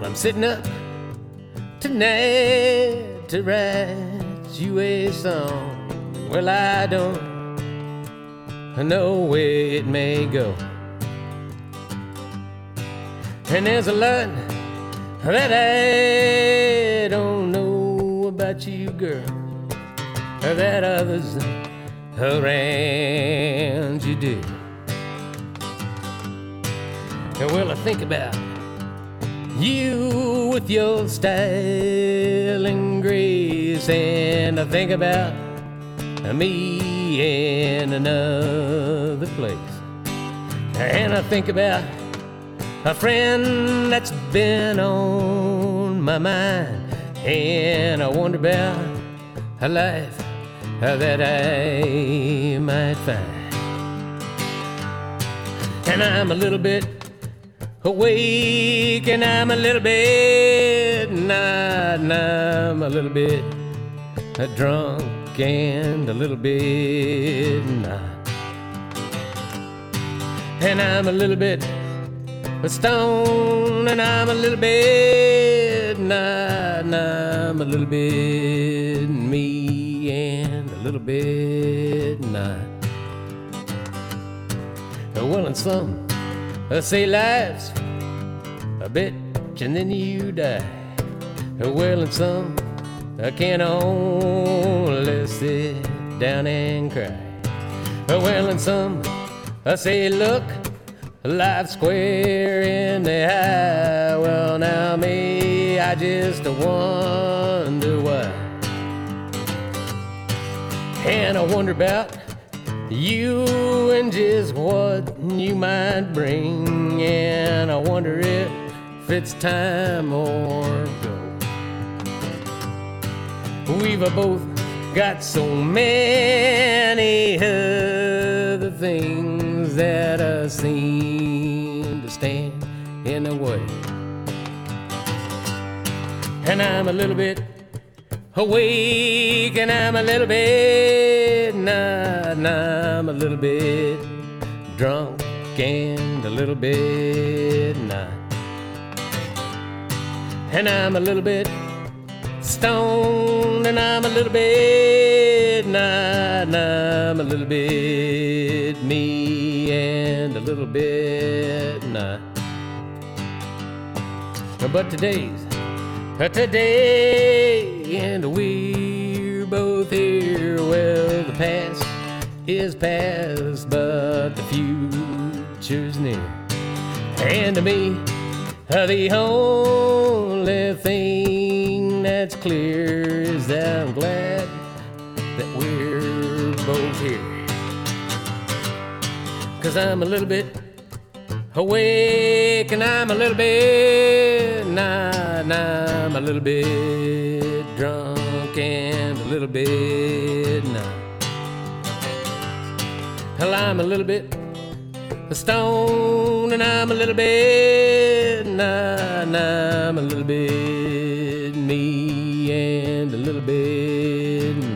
I'm sitting up tonight to write you a song. Well, I don't know where it may go. And there's a lot that I don't know about you, girl, that others around you do. And well, I think about you with your style and grace, and I think about me in another place, and I think about a friend that's been on my mind, and I wonder about a life that I might find. And I'm a little bit awake, and I'm a little bit not, and I'm a little bit drunk and a little bit not, and I'm a little bit stoned, and I'm a little bit not, and I'm a little bit me and a little bit not. Well, and some say life's a bitch and then you die. Well, and some can only sit down and cry. Well, and some say look, life's square in the eye. Well, now me, I just wonder why. And I wonder about you and just what you might bring. And I wonder if it's time or go. We've both got so many other things that seem to stand in the way. And I'm a little bit awake, and I'm a little bit not, and I'm a little bit drunk and a little bit not, and I'm a little bit stoned, and I'm a little bit not, and I'm a little bit me and a little bit not. But today's today, and we're both here. Well, the past is past, but the future's near. And to me, the only thing that's clear is that I'm glad that we're both here. 'Cause I'm a little bit awake, and I'm a little bit not, and I'm a little bit drunk and a little bit not. Well, I'm a little bit stoned, and I'm a little bit not, and I'm a little bit me and a little bit